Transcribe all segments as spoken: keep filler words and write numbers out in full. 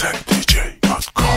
zen d j dot com.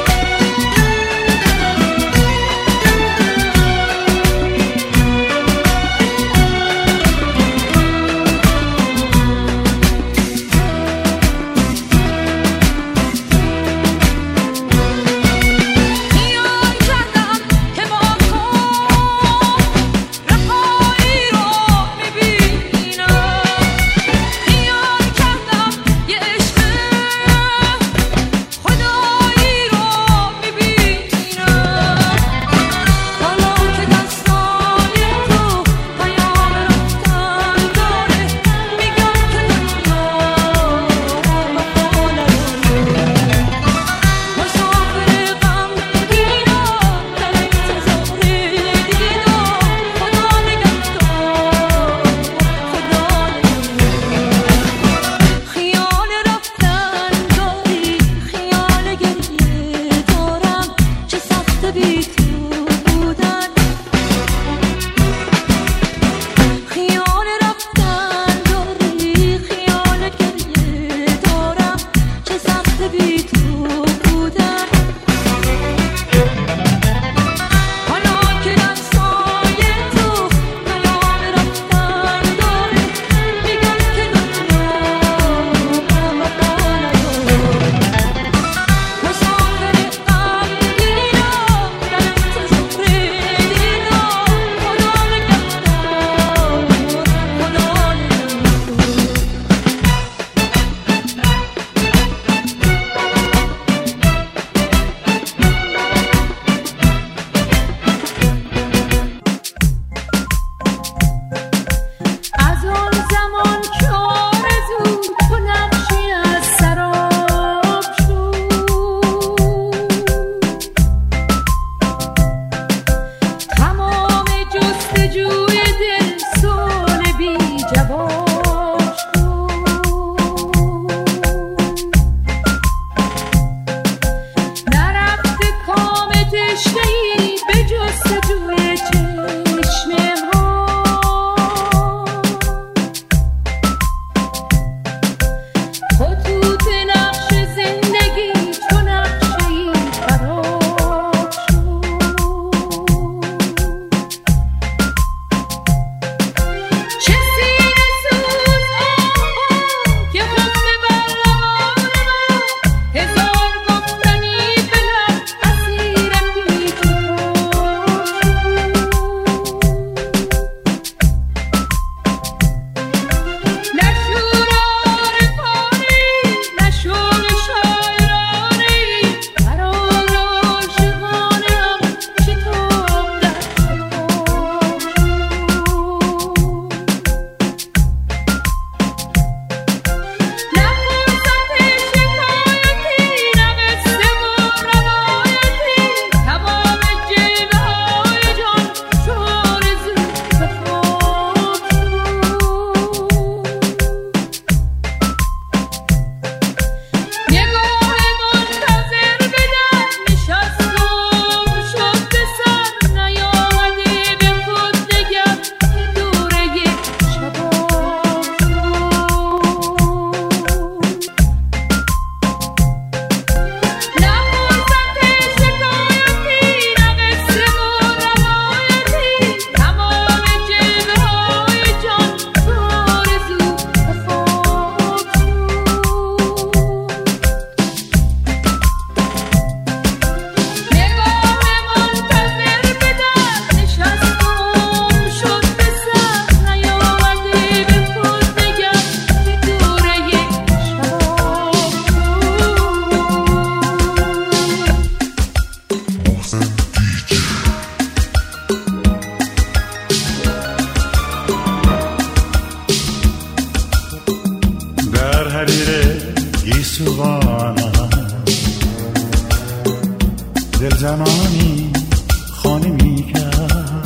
دل زمانی خانه میکرد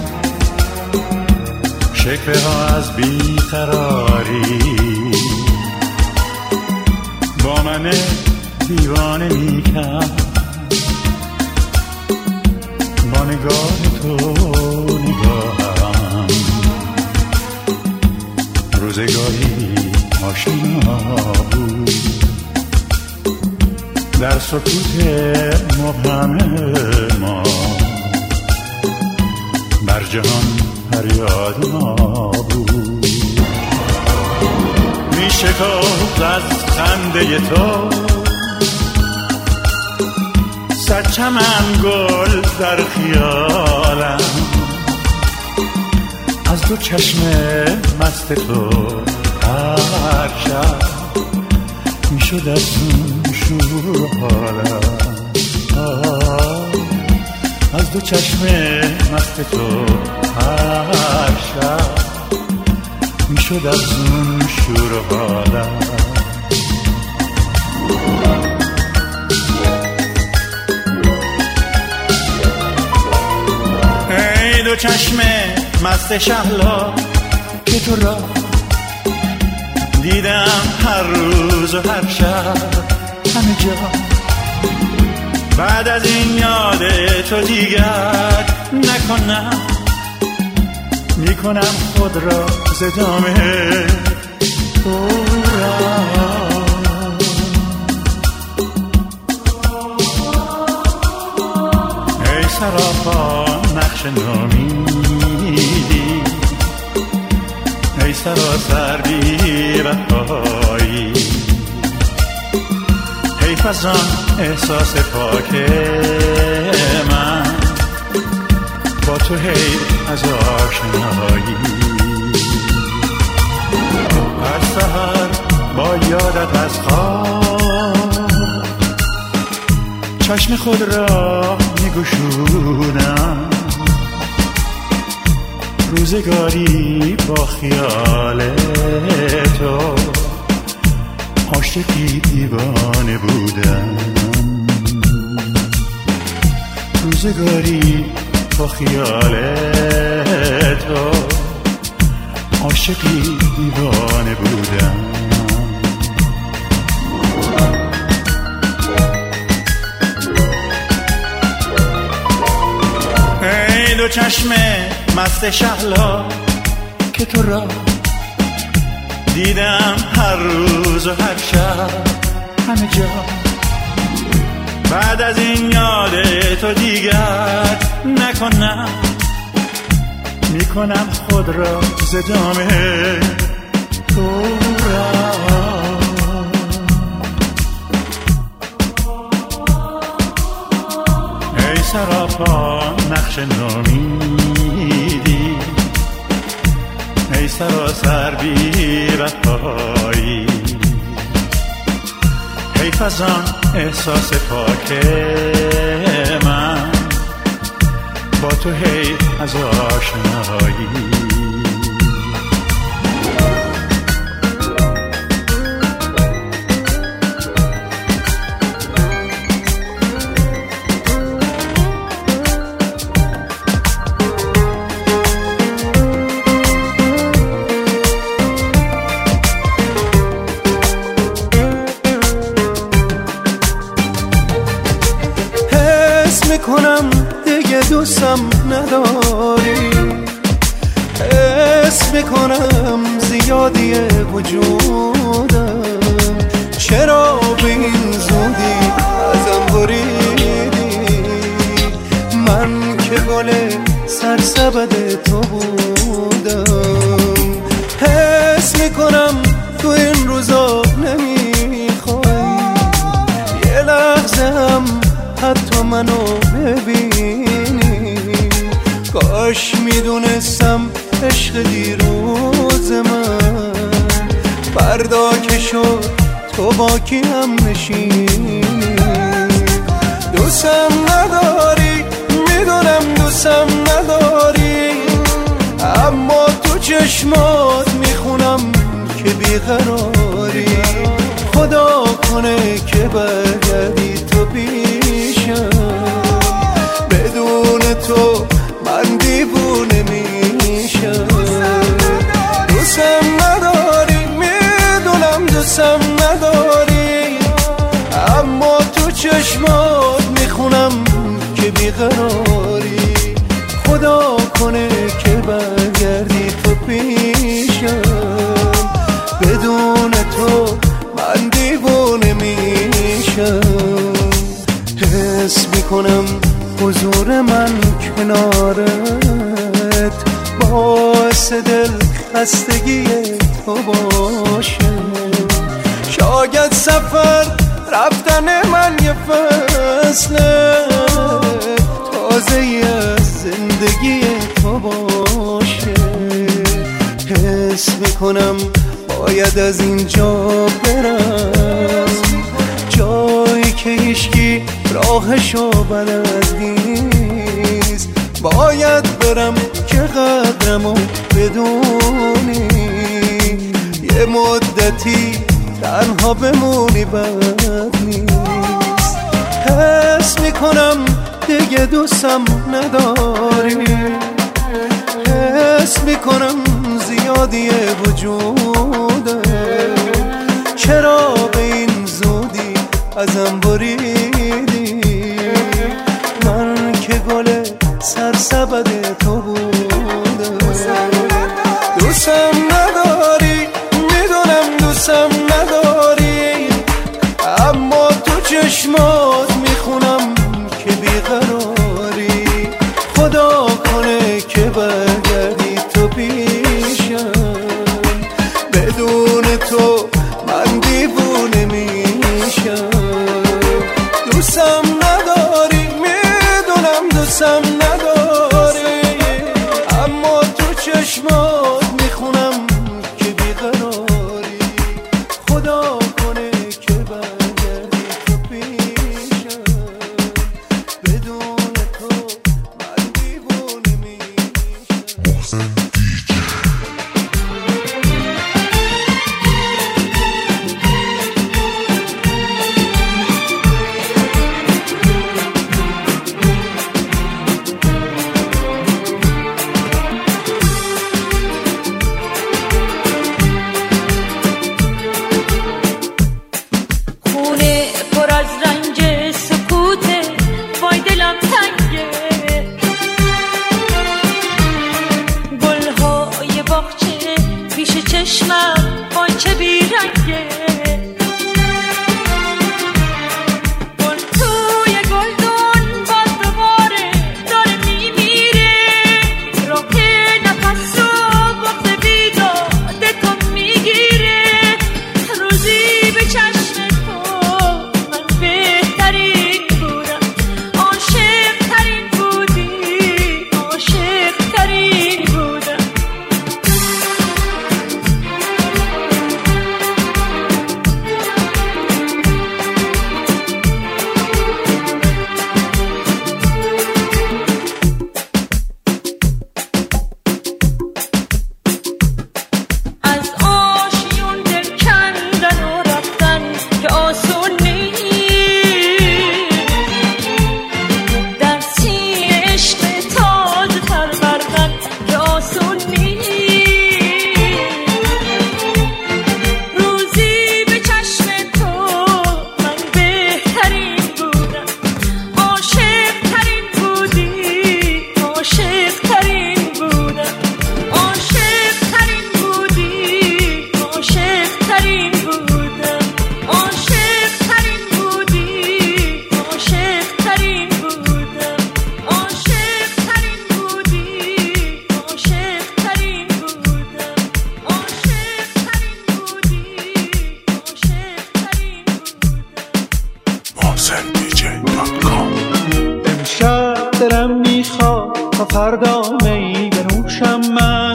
شکوه ها از بیقراری با من دیوانه میکرد با نگاه تو نگاهم روزگاری آشنا بود در سکوت مبهم ما بر جهان فریاد ما بود. می شکفت از خنده تو صد چمن گل در خیالم، از دو چشم مست تو هر شب می شد از اون شور حالم. از دو چشم مست تو هر شب می شد از اون شور حالم. ای دو چشم مست شهلا که تو را دیدم هر روز و هر شب همه جا، بعد از این یاد تو دیگر نکنم، میکنم خود را زدامه تو را. ای سراپا نقش نامیدی، ای سراسر بی وفایی، حیف از آن احساس پاک من با تو حیف از آشنایی. هر سحر با یادت از خواب چشم خود را میگشودم، روزگاری با خیال تو عاشقی دیوانه بودم. روزگاری با خیال تو عاشقی دیوانه بودم. ای دو چشم مست شهلا که تو را دیدم هر روز و هر شب همه جا، بعد از این یاد تو دیگر نکنم، میکنم خود را زدامه تو را. ای سراپا نقش نامیدی، ای سراسر بی وفایی، حیف از آن احساس پاک من با تو حیف از آشنایی. میکنم دیگه دوستم نداری، حس میکنم زیادی وجودم، چرا به این زودی ازم بریدی؟ من که گل سرسبد تو بودم، حس میکنم تو این روزا نمیخوای یه لحظه هم حتی منو ببینی. کاش میدونستم عشق دیروز من فردا که شد تو با کیم نشینی. دوستم نداری میدونم دوستم نداری، اما تو چشمات میخونم که بیقراری. خدا کنه که برگردی تو پیشم، بدون تو من دیوونه میشم. دوستم نداری میدونم دوستم نداری، اما تو چشمات میخونم که بیقراری. خدا کنه که برگردی تو پیشم، بدون تو من دیوونه میشم. خستگی تو باشه. شاید سفر رفتن من یه فصله تازه از زندگی تو باشه. حس میکنم باید از اینجا برم، جایی که هیچکی راهشو بلد نیست. باید برم که قدرمو بدونی، یه مدتی تنها بمونی بد نیست. حس میکنم دیگه دوستم نداری، حس میکنم زیادی وجوده. چرا به این زودی ازم بریدی؟ من که گل سرسبد تو بودم. دوستم نداری، میدونم دوستم نداری، اما تو چشمات میخونم که بیقراری. خدا کنه که برگردی تو پیشم، بدون تو من دیوونه میشم. دوستم نداری، میدونم دوستم نداری، اما تو چشمات میخونم که بیقراری. خدا کنه که برگردی تو پیشم، بدون تو من دیوونه میشم. امشب دلم میخواد تا فردا می بنوشم من،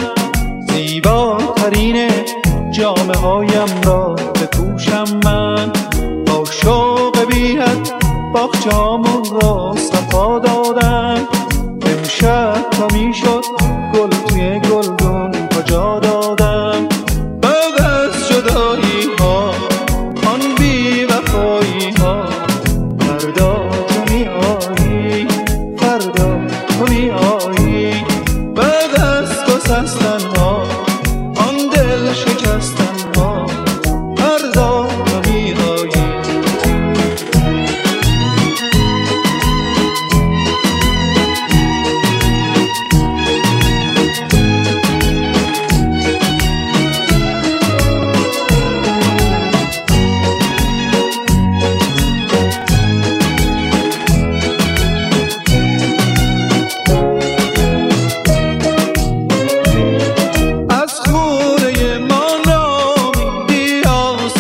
زیباترین جامه هایم را بپوشم من. با شوق بی‌حد باغچه‌هامون را صفا دادم، امشب تا میشد گل توی گلدون کجا دادم. بعد از جدایی ها آن بی وفایی ها، فردا تو می آیی، فردا تو می آیی. بعد از گسستن ها آن دل شکستن ها، فردا تو می آیی.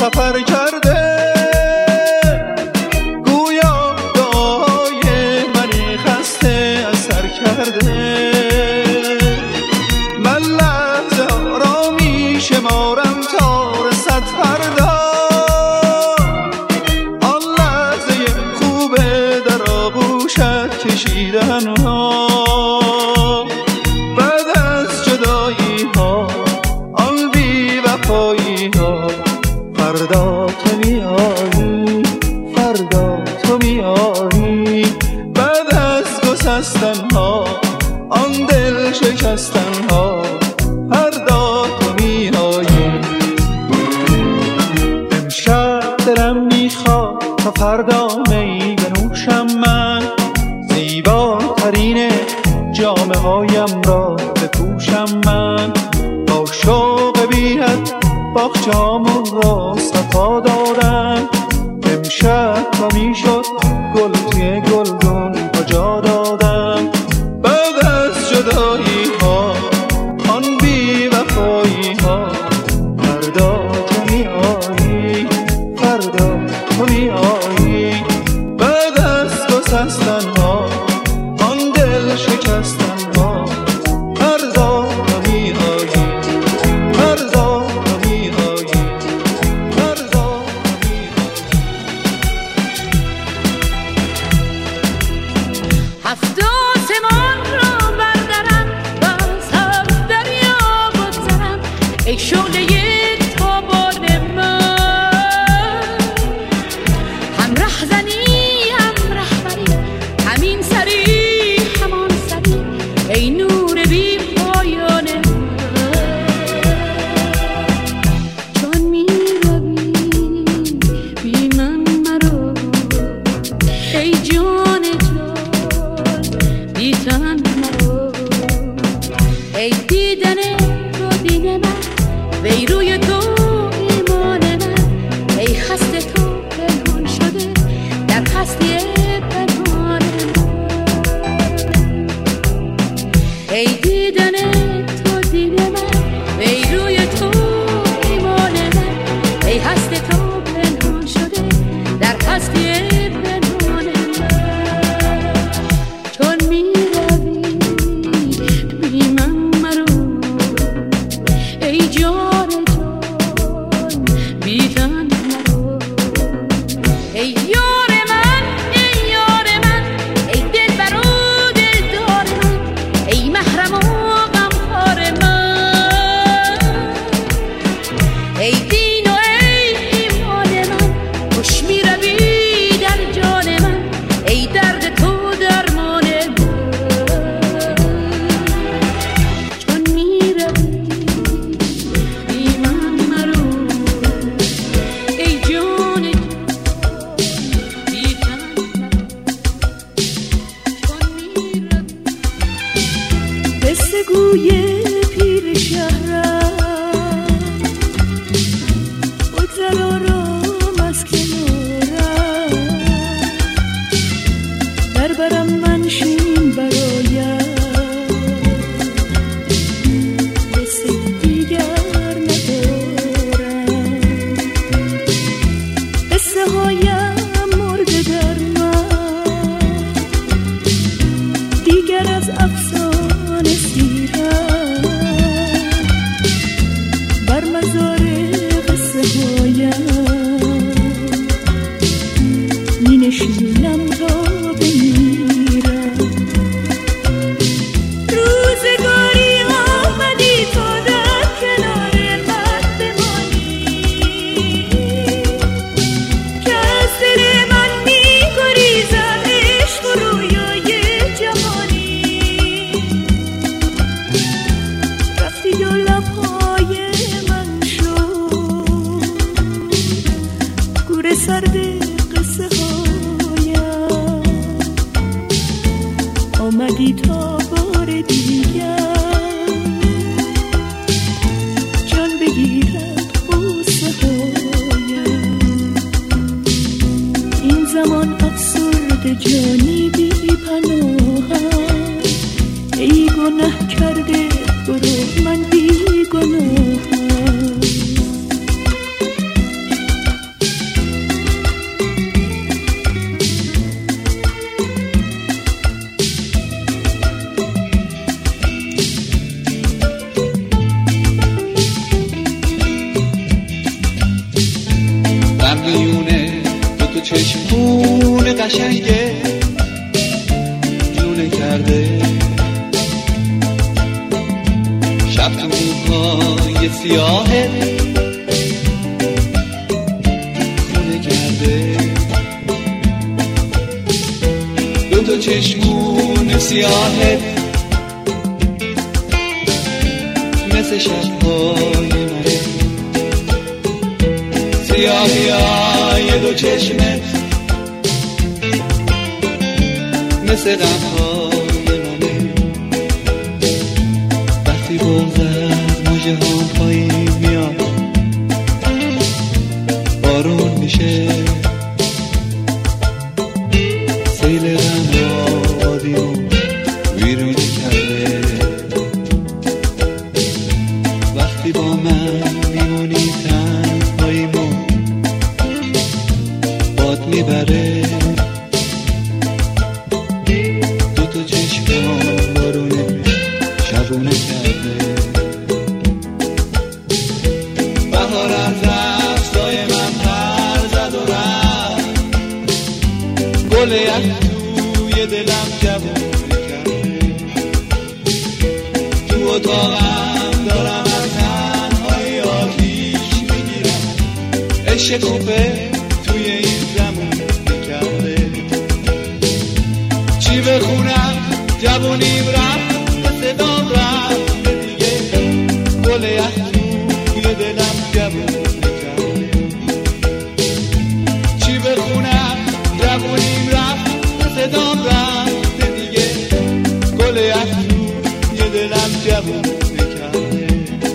سفر کرده، گویا دعای منی خسته از سر کرده. من لحظه آرامی شمارم تا رسد فردا، آن لحظه خوبه در آغوشت کشیدن ها. بعد از جدایی ها، آن بی وفایی ها، فردا تو میایی، فردا تو میایی. بعد از گسستن ها، آن دل شکستن ها، فردا تو میایی. امشب دلم میخواد تا فردا می بنوشم من، زیباترین جامه هایم را بپوشم من. با شوق بی‌حد باغچه‌هامون را صفا دادم، امشب تا میشد گل توی گلدون کجا دادم. بعد از جدایی ها، آن بی وفایی ها، فردا تو میایی، فردا تو میایی. بعد از گسستن ها، آن دل شکستن ها، فردا تو میایی، فردا تو میایی، فردا تو میایی. هفت آسمان را بردارم و از هفت دریا بگذرم، ای شعله تابان من. هم رهزنی هم رهبری، همین سری همان سری، ای نور بی پایان من. چون می روی بی من مرو، ای جان جان بی تن مرو. ای دیدن تو دین من، وی روی تو ایمان من. ای خسته تو پنهان شده در هستی پنهان من. ای دیدن تو دین من، وی روی تو ایمان من. ای هستی تو پنهان شده در هستی پنهان من. چون می روی بی من مرو، ای جان جان بی تن مرو. ای یار من، ای یار من، ای دلبر و دلدار من، ای محرم و غمخوار من. ای دین و ای ایمان من، خوش می روی در جان من. ای درد تو درمان من. چون می روی بی من مرو، ای جان جان بی تن مرو. چون می روی قصه گوی پیر شهرم، بگذر آرام از کنارم. در برم منشین برایم، قصه دیگر ندارم. قصه هایم مرده در من، دیگر از افسانه سیرم. بر مزار قصه هایم می نشینم تا بمیرم. روزگاری آمدی تا در کنار من بمانی، که از دل من می گریزد عشق و رویای جهانی. رفتی و لبهای من شد گور سرد قصه هایم. آمدی تا بار دیگر جان بگیرد غصه هایم. این زمان افسرده جانی بی پناهم. ای گناه کرده برو، من بی گناهم. قشنگه لونه کرده، شب تو موهای سیاهه خونه کرده، دو تا چشمون سیاهه مثل شبهای منه، سیاهی های دو چشمه مثل غمهای منه. وقتی بغض از موجه هم پایین میاد بارون میشه، سیل غم آبادی و ویرونه کرده. وقتی با من میمونی تنهاییمو باد میبره، دو تا چشم بارونه شبونه کرده. بهار از افزای من پر زد و رفت، گل یک توی دلم جوونه کرده. تو اتاقم دارم از تنهایی آتیش میگیرم، عشق کوپه توی این زمونه کرده. چی بخونم جوونیم رفت، صدام رفت دیگه، گل یک توی دلم جوونه کرده. چی بخونم جوونیم رفت، صدام رفت دیگه، گل یک توی دلم جوونه کرده.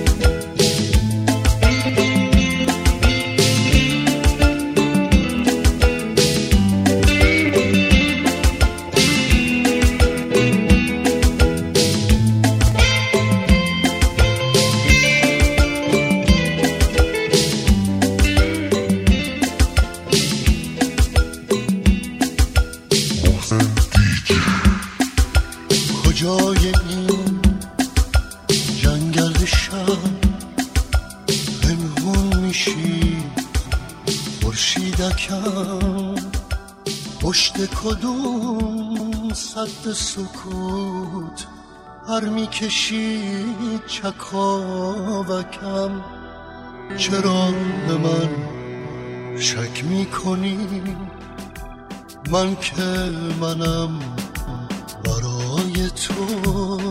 کجای این جنگل شب پنهون میشی خورشیدکم، پشت کدوم سد سکوت هر میکشی چکاوکم. چرا به من شک میکنی؟ من که منم برای تو،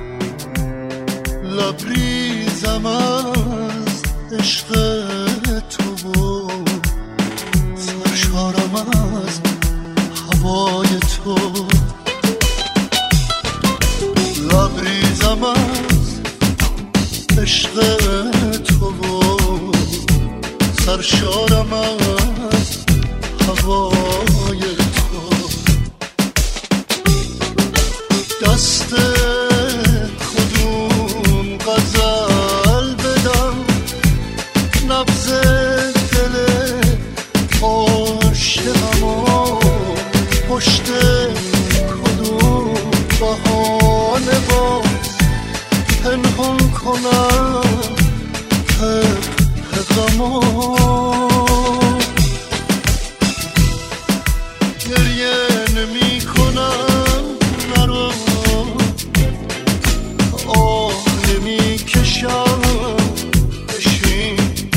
لبریزم از عشق تو و سرشارم از هوای تو. لبریزم از عشق تو و سرشارم از هوای تو. دست کدوم غزل بدم، نبض دل عاشقمو پشت کدوم بهانه باز پنهان کنم حق غمو. گریه نمی کنم نرو، آه نمی کشم بشین،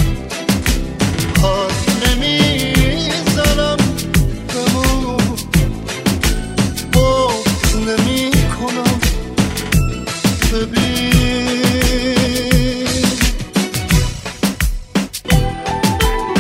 حرف نمی زنم بمون، باز نمی کنم ببین.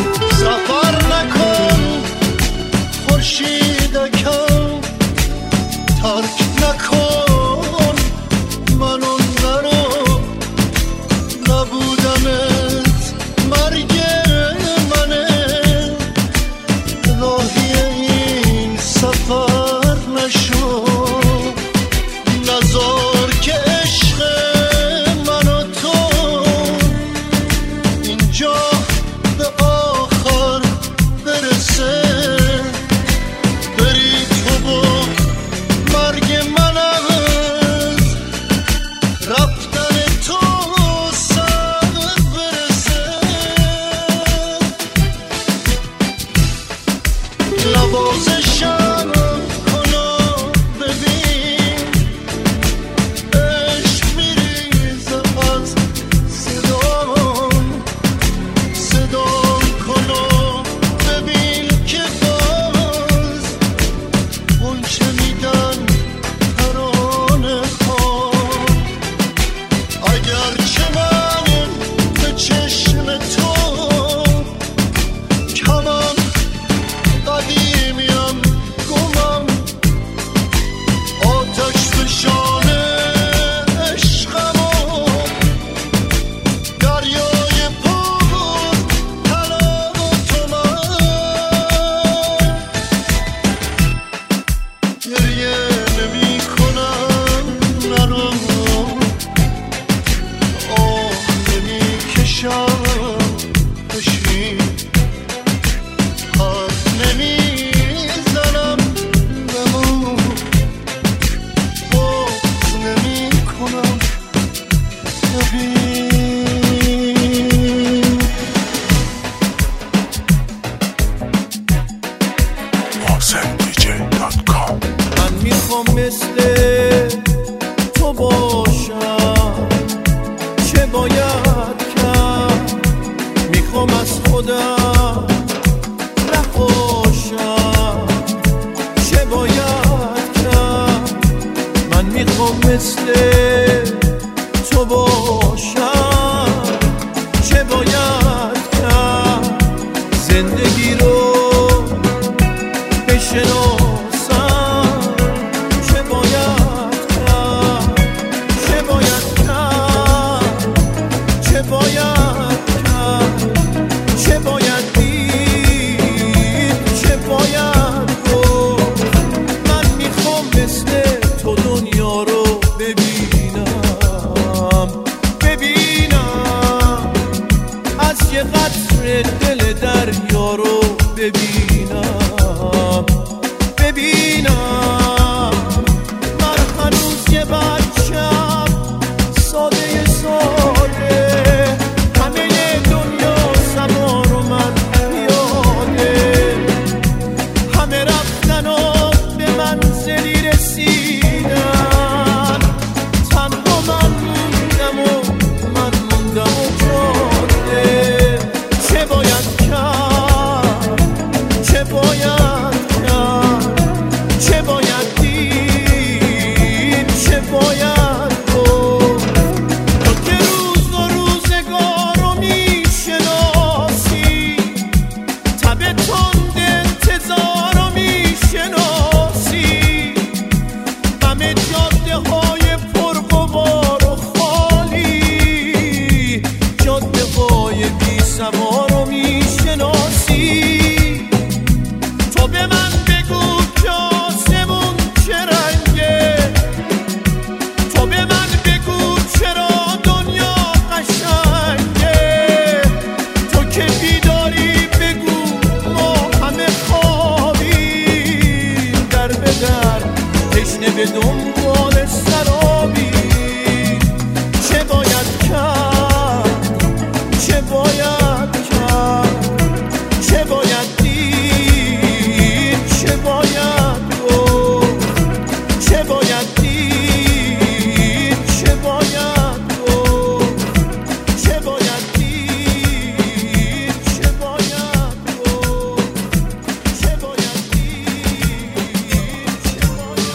میخوام مثل تو باشم، چه باید کرد؟ میخوام از خودم نباشم، چه باید کرد؟ من میخوام مثل تو باشم، چه باید کرد؟ زندگی رو بشناسم، چه باید کرد؟ چه باید کرد؟ چه باید کرد؟ چه باید دید؟ چه باید گفت؟ من میخوام مثل تو دنیا رو ببینم، ببینم از یه قطره دل دریا رو ببینم، ببینم من هنوز یه بچم ساده ساده، همه دنیا سما رو من یاده، همه رفتن و به منزلی رسیدن، تنها من موندم و من موندم و جاده. چه باید کرد؟ چه باید کرد؟ چه باید دید؟ چه باید گفت؟ تو که روز و روزگار رو میشناسی، تب تند انتظار رو میشناسی، همه جاده های پرغبار و خالی، جاده های بی سوار رو میشناسی. تو به من بگو که آسمون چه رنگه، تو به من بگو چرا دنیا قشنگه، تو که بیداری بگو ما همه خوابیم، در به در تشنه به دنبال سرابی. چه باید کرد؟ چه باید کرد؟ چه باید دید؟ چه باید گفت؟ چه باید دید؟ چه باید گفت؟ چه باید دید؟ چه باید گفت؟ چه باید دید؟ چه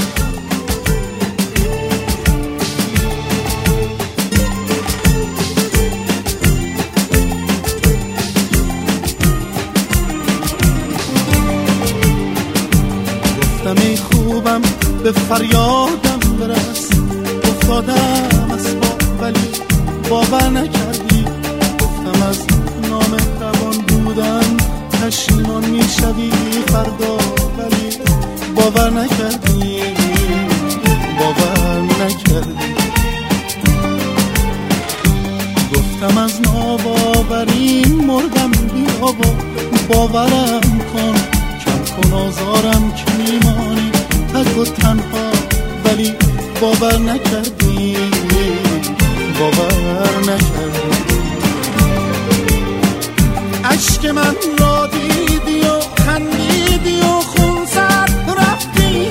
گفتم ای خوبم به فریادم برس، افتادم از پا ولی باور نکردی، گفتم از نامهربان بودن پشیمان میشوی فردا، ولی باور نکردی، باور نکردی. گفتم از ناباوری مردم، بیا با باورم کن، کم کن آزارم که میمانی تک و تنها، ولی باور نکردی، باور نکردی. عشق من را دیدی و خندیدی و خون زد رفتی،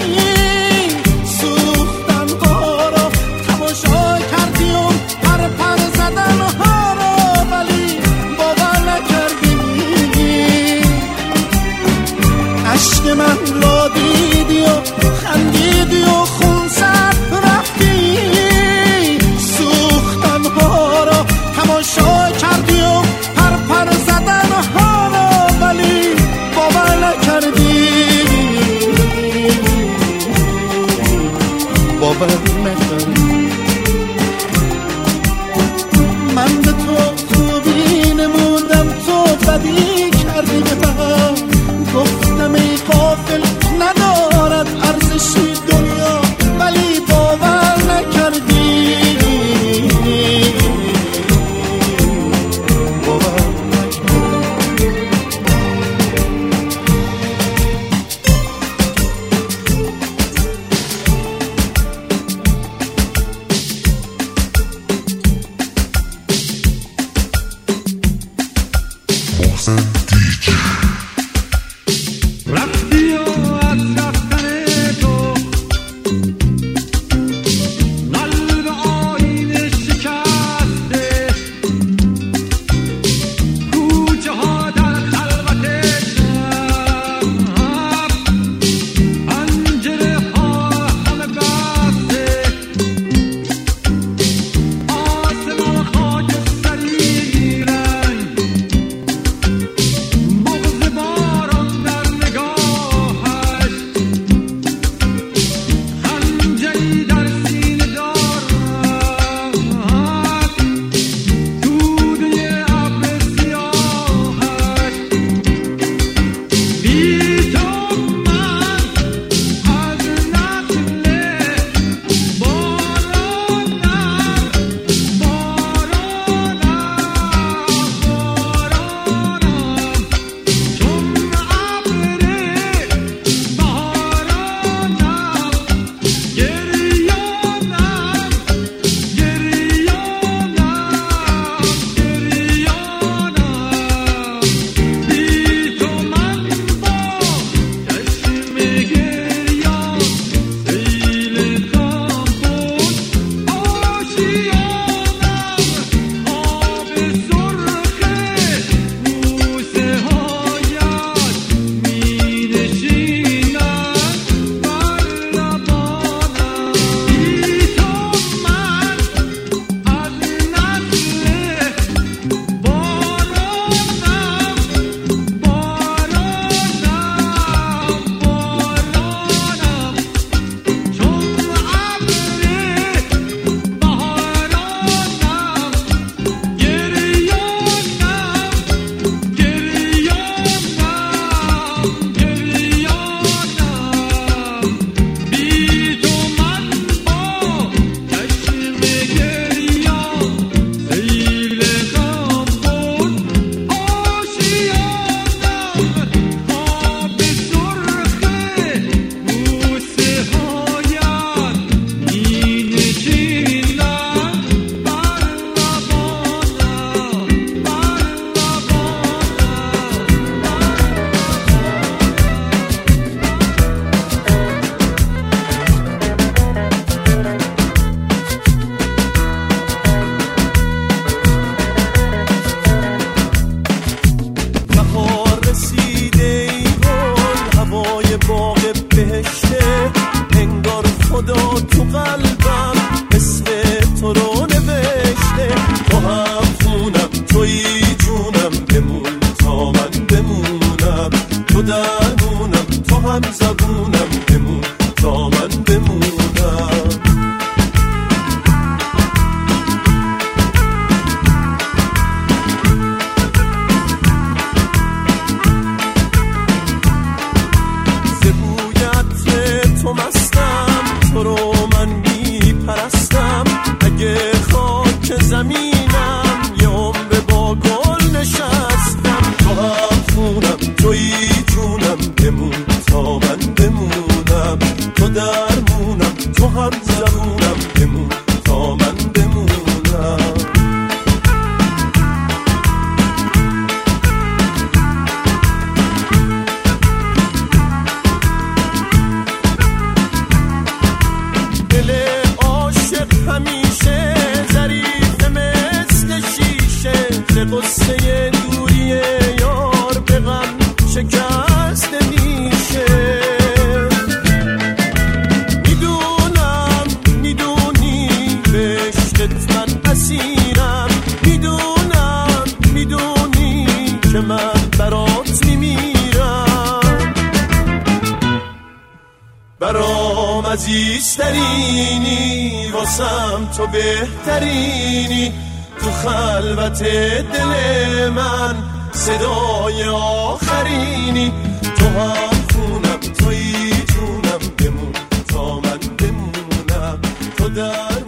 سوختن ها را تماشا کردی و پر پر زدن ها را، ولی باور نکردی. عشق من را دیدی و خندیدی و خون زد رفتی، سوختن ها را تماشا کردی و پر پر زدن ها را، ولی باور نکردی، باور نکردی. من به تو خوبی نمودم، تو بدی کردی به من، گفتم ای غافل ندارد ارزشی دنیا، ولی باور نکردی، باور نکردی. رفتی و از رفتن تو درمونم تو هم زبونم بمون تا من بمونم. زبویت تو مستم تو رو من میپرستم اگه خاک زمینم یه عمر با گل نشستم. تو هم خونم توی جونم بمون تا من بمونم. تو درمونم تو هم زبونم بمون تا من بمونم. دل عاشق همیشه ظریف مثل شیشه ز قصه دوری یار به غم شکست میشه. میدونم میدونی به عشقت من اسیرم. میدونم میدونی که من برات میمیرم. برام عزیزترینی واسم تو بهترینی. تو خلوت دل من صدای آخرینی. تو هم خونم توی جونم بمون تا من بمونم. تو در